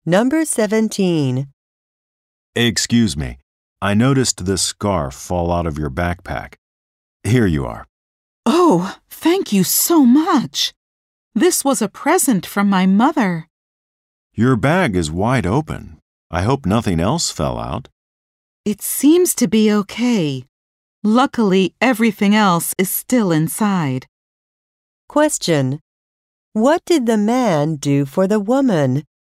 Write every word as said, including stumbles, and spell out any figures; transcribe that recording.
Number seventeen. Excuse me, I noticed this scarf fall out of your backpack. Here you are. Oh, thank you so much. This was a present from my mother. Your bag is wide open. I hope nothing else fell out. It seems to be okay. Luckily, everything else is still inside. Question. What did the man do for the woman?